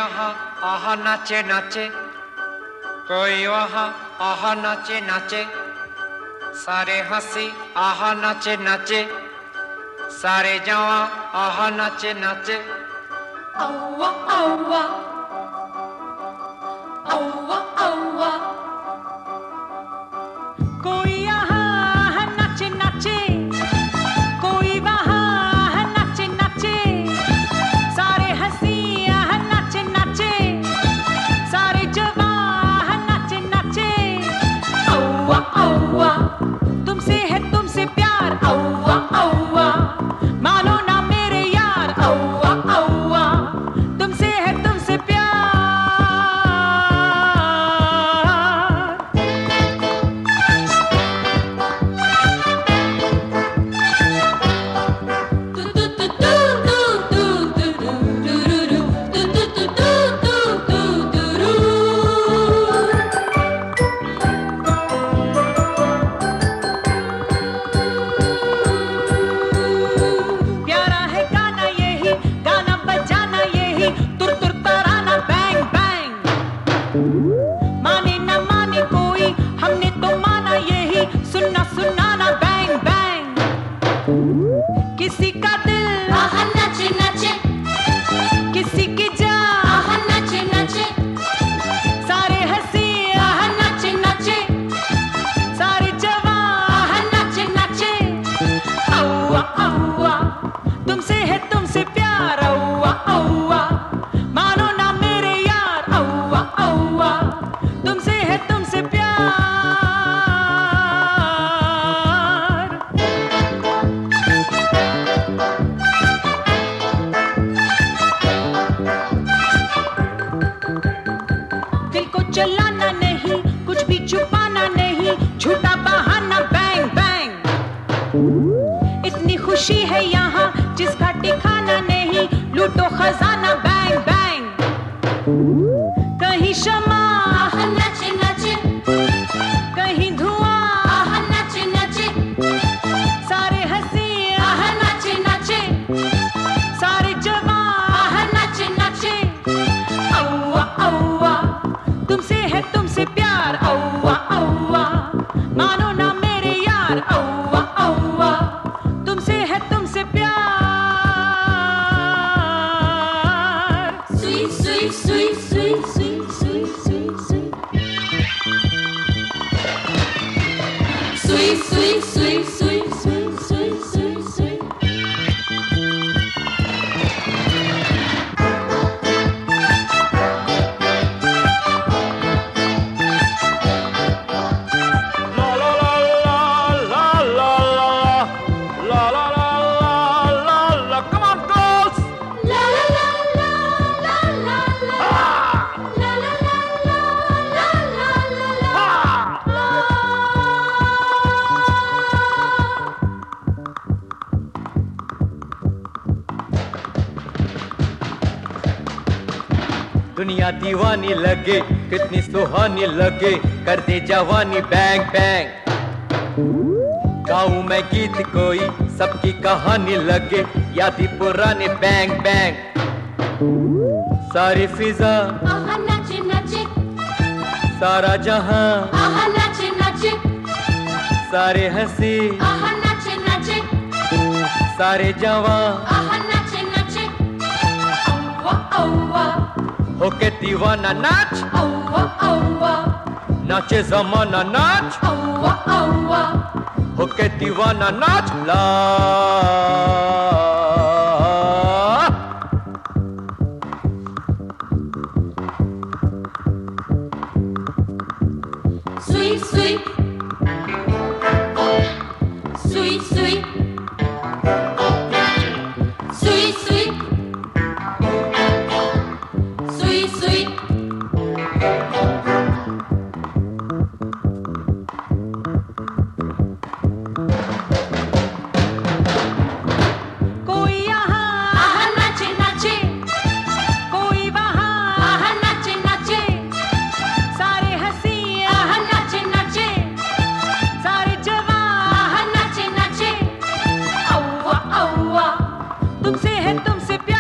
यहाँ आहा नाचे नाचे, कोई वहाँ आहा नाचे नाचे, सारे हंसी आहा नाचे नाचे, सारे जवां आहा नाचे नाचे। औवा औवा औवा औवा, कोई यहाँ नाचे नाचे, कोई वहाँ नाचे नाचे, सारे हंसी यहाँ नाचे नाचे, सारे जवां नाचे नाचे। औवा औवा, तुमसे है तुमसे प्यार, औवा औवा, मानो ना मेरे यार, औवा औवा, तुमसे है तुमसे प्यार। प्यारा है गाना यही, गाना बजाना यही, तुर तुर तराना बैंग बैंग। माने न माने कोई, हमने तो माना यही, सुनना सुनाना बैंग बैंग। किसी का दिल आहा नाचे नाचे, किसी की जान आहा नाचे नाचे, सारे हंसी आहा नाचे नाचे, सारे जवां आहा नाचे नाचे। औवा औवा, तुमसे है तुमसे प्यार, औवा औवा, मानो ना मेरे यार, औवा औवा, तुमसे है तुमसे प्यार। दिल को चलाना नहीं, कुछ भी छुपाना नहीं, झूठा बहाना बैंग बैंग। इतनी खुशी है यहाँ जिसका ठिकाना नहीं, लूटो खजाना बैंग बैंग। कहीं शमा आहा नाचे नाचे, कहीं धुआं आहा नाचे नाचे, सारे हंसी आहा नाचे नाचे, सारे जवां आहा नाचे नाचे। औवा औवा, तुमसे है तुमसे प्यार, औवा औवा, मानो ना मेरे यार, औवा औवा, तुमसे है तुमसे प्यार। सुई सुई सुई सुई सुई सुई सुई सुई, सुई सुई सुई सुई सुई सुई सुई सुई। La la la la la la la la la la la la, come on girls! La la la la la la la, la la la la la la la दुनिया दीवानी लगे, कितनी सुहानी लगे, कर दे जवानी बैंग बैंग। गाऊं मैं गीत कोई, सबकी कहानी लगे, यादी पुरानी बैंग बैंग। सारी फिजा आहा नाचे नाचे, सारा जहां आहा नाचे नाचे, सारे हंसी आहा नाचे नाचे, सारे जवां आहा नाचे नाचे। औवा औवा होके दीवाना नाच, औवा औवा, नाचे जमाना नाच, औवा औवा, होके दीवाना नाच। ला सुई सुई सुई सुई सुई सुई सुई सुई। कोई यहाँ आहा नाचे नाचे, कोई वहाँ आहा नाचे नाचे, सारे हंसी आहा नाचे नाचे, सारे जवां आहा नाचे नाचे। औवा औवा, तुमसे है तुमसे प्यार।